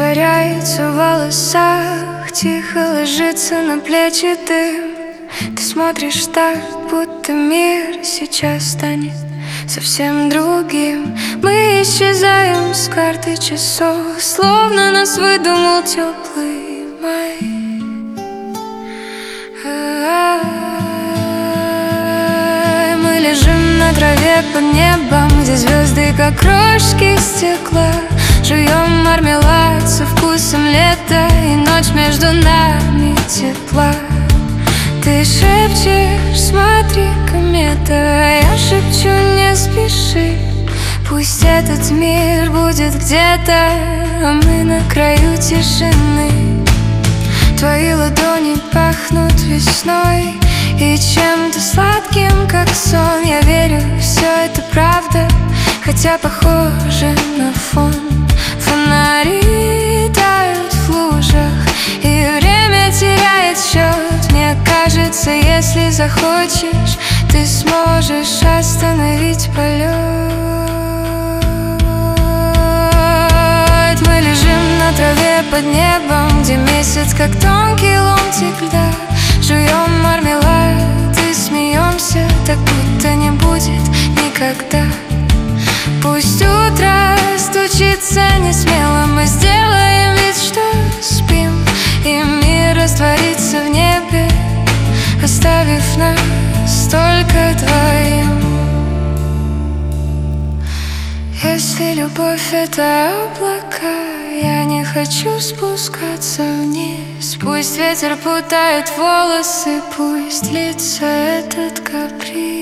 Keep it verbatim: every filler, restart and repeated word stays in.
растворяется в волосах, тихо ложится на плечи дым. Ты смотришь так, будто мир сейчас станет совсем другим. Мы исчезаем с карты часов, словно нас выдумал теплый май. Мы лежим на траве под небом, где звезды как крошки стекла. Жуем мармелад со вкусом лета, и ночь между нами тепла. Ты шепчешь: смотри, комета, а я шепчу: не спеши. Пусть этот мир будет где-то, а мы на краю тишины. Твои ладони пахнут весной и чем-то сладким, как сон. Я верю, все это правда, хотя похоже на фон. Фонари тают в лужах, и время теряет счет. Мне кажется, если захочешь, ты сможешь остановить полет. Мы лежим на траве под небом, где месяц как тонкий ломтик льда. Жуем мармелад и смеемся, так будто не будет никогда. Пусть утро стучится несмело, мы сделаем вид, что спим, и мир растворится в небе, оставив нас только двоим. Если любовь — это облака, я не хочу спускаться вниз. Пусть ветер путает волосы, пусть длится этот каприз.